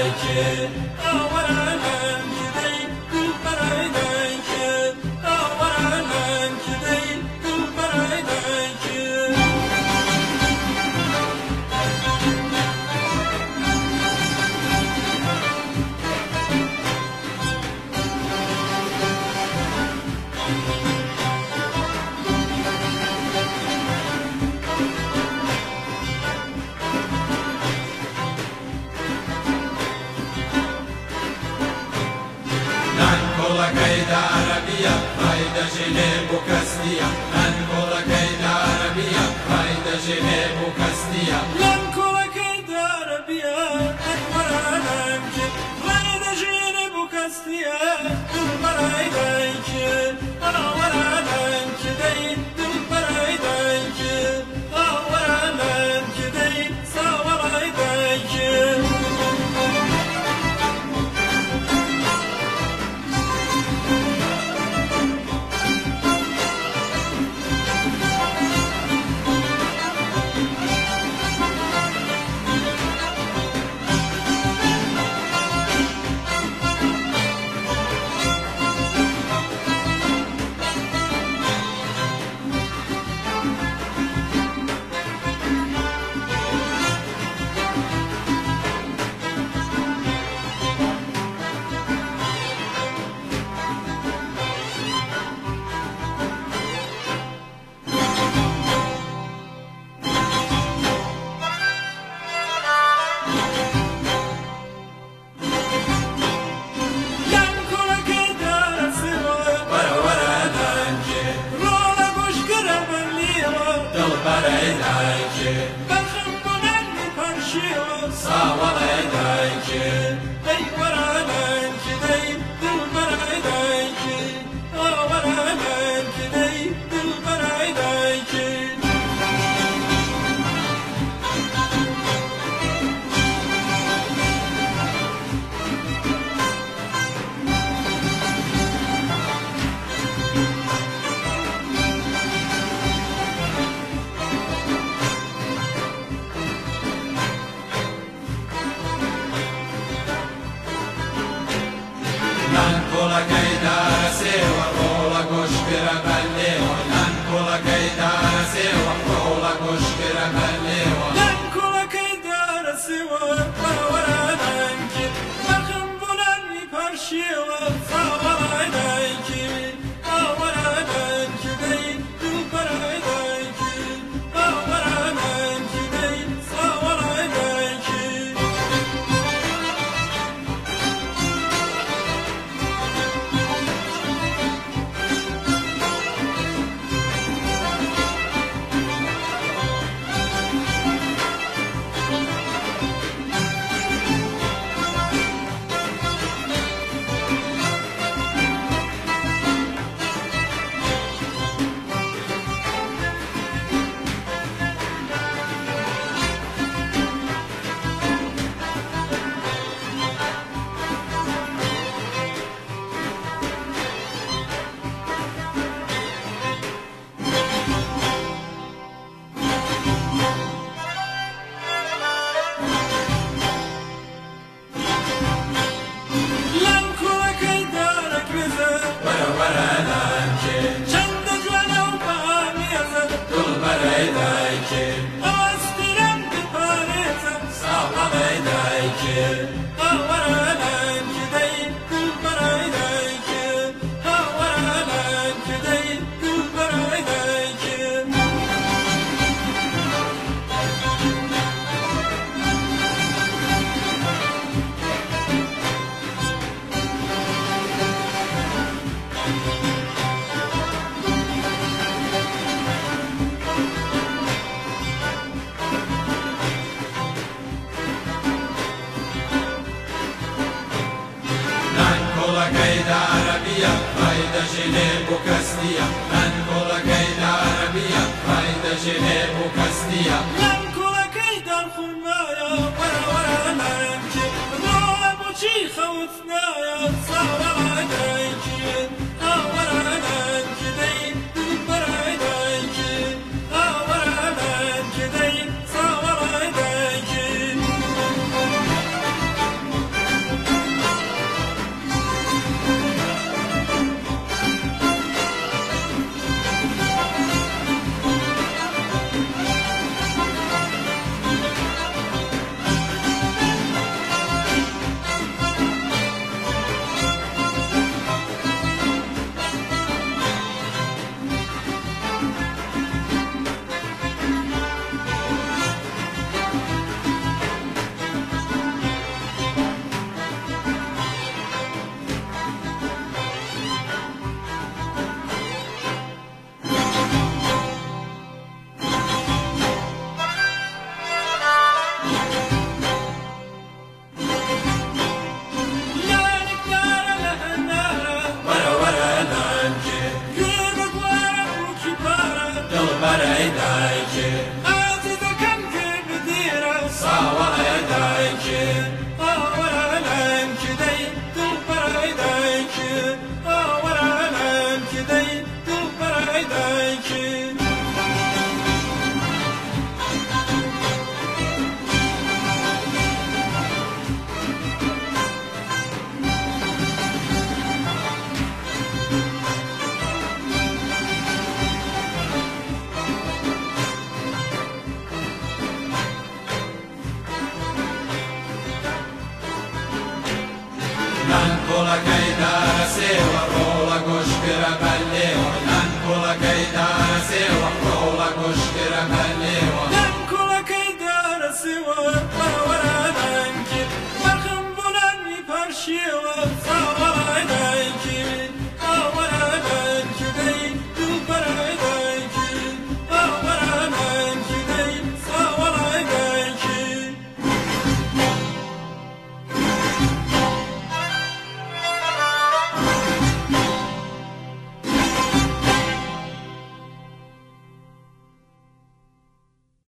كيدا عربية هيدا جنيب وكاستيا لنكولا كيدا عربية هيدا جنيب وكاستيا لنكولا كيدا عربية أكبر عالمك هيدا جنيب وكاستيا دلبر عيديك أنور عالمك دايد دلبر عيديك أنور عالمك دايد صور عيديك لنكولا كيدا رسيوة رولا كشكرة بليوة لنكولا كيدا رسيوة رولا كشكرة بليوة لنكولا كيدا رسيوة ورا دنك بخم بلني برشيوة صور عيديك ورا دنك دايد دلبر عيديك ورا دنك دايد صور عيديك كيدا عربية هيدا جنيب وكاستيا لنكولا كيدا عربية هيدا جنيب وكاستيا لنكولا كيدا الخمايا ورا لنك رولا بوشي خوتنايا صور عيديك ورا لنك دايد دلبر عيديك ورا لنك دايد صور عيديك کوڵەکەی دارەسێوە ڕۆڵە گۆشکرە بەلێوە لەن کوڵەکەی دارەسێوە ڕۆڵە گۆشکرە بەلێوە لەن کوڵەکەی دارەسێوە وەرە وەرە نانکێ بەخم بۆ لەنی پارشێوە